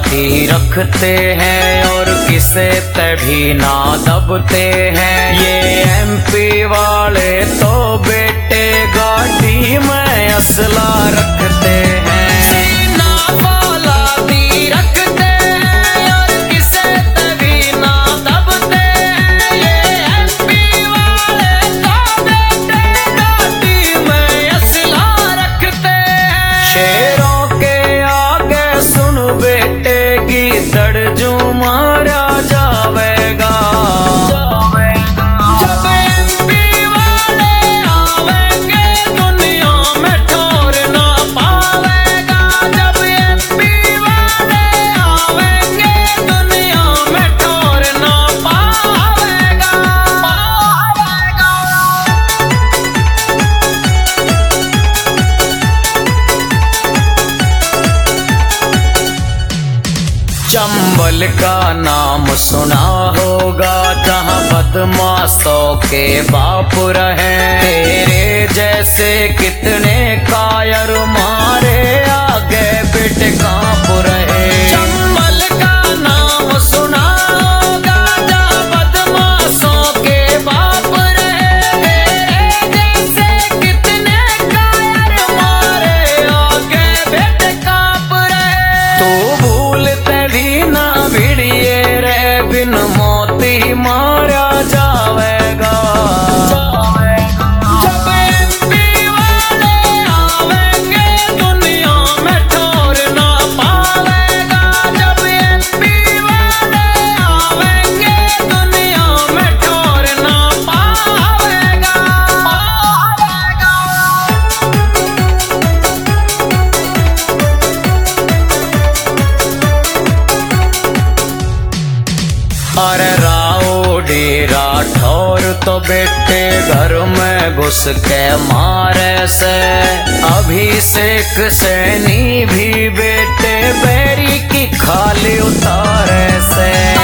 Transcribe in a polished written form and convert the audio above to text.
गाड़ी रखते हैं और किसे तभी ना दबते हैं। ये एमपी वाले तो बेटे गाड़ी में असला रखते हैं। चंबल का नाम सुना होगा, जहाँ बदमाशों के बाप रहे। तेरे जैसे कितने कायर मारे आगे बिट कांप रहे। चंबल का नाम सुना होगा, जहाँ बदमाशों के बाप रहे। तेरे जैसे कितने कायर मारे आगे बिट कांप रहे। तो भूलते भी ना भिड़िए रे, बिन मोती मारा जावेगा। जब एमपी वाले आवेंगे दुनिया में ठोर ना पावेगा। जब एमपी वाले आवेंगे दुनिया में ठोर ना पावेगा। अरे राउडी राठौर तो बेटे घर में घुस के मारे से। अभिषेक सैनी भी बेटे बैरी की खाली उतारे से।